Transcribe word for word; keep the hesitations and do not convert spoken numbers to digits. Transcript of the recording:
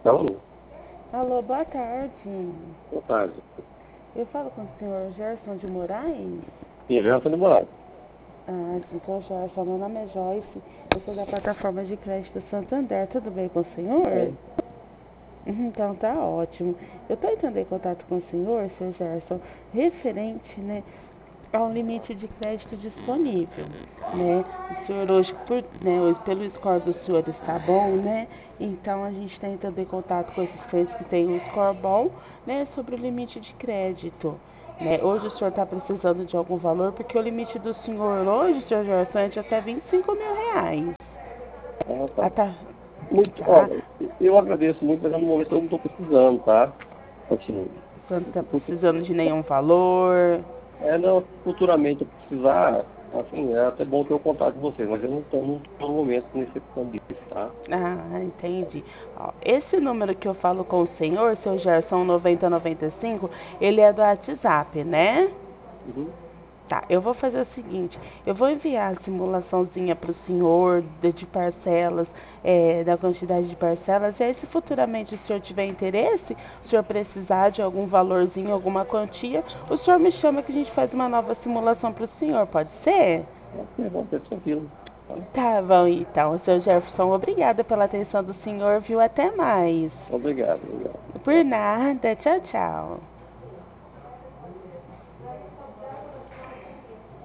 Alô, Alô, boa tarde. boa tarde. Eu falo com o senhor Gerson de Moraes? Sim, Gerson de Moraes. Ah, sim, senhor Gerson, meu nome é Joyce. Eu sou da plataforma de crédito Santander. Tudo bem com o senhor? Uhum, Então tá ótimo. Eu estou entrando em contato com o senhor, senhor Gerson, referente, né, ao limite de crédito disponível, né? O senhor hoje, por, né, hoje, pelo score do senhor está bom, né? Então a gente está entrando em contato com esses clientes que têm um score bom, né, sobre o limite de crédito. Né? Hoje o senhor está precisando de algum valor, porque o limite do senhor hoje, senhor Gerson, é de até vinte e cinco mil reais. Ah, Ah, tá. tá. Muito, Tá. olha, eu agradeço muito, mas no momento eu não estou precisando, tá? Assim, O senhor não está precisando de nenhum valor. é, não, futuramente eu precisar, assim, é até bom ter o contato de vocês, mas eu não estou no momento necessitando disso, tá? Ah, entendi. Ó, esse número que eu falo com o senhor, seu Gerson noventa noventa e cinco, ele é do WhatsApp, né? Uhum. Tá, eu vou fazer o seguinte, eu vou enviar a simulaçãozinha para o senhor de, de parcelas, é, da quantidade de parcelas, e aí se futuramente o senhor tiver interesse, o senhor precisar de algum valorzinho, alguma quantia, o senhor me chama que a gente faz uma nova simulação para o senhor, pode ser? É bom ter tranquilo, tá? Tá bom, então, seu Jefferson, obrigada pela atenção do senhor, viu? Até mais. Obrigado, obrigado. Por nada, tchau, tchau.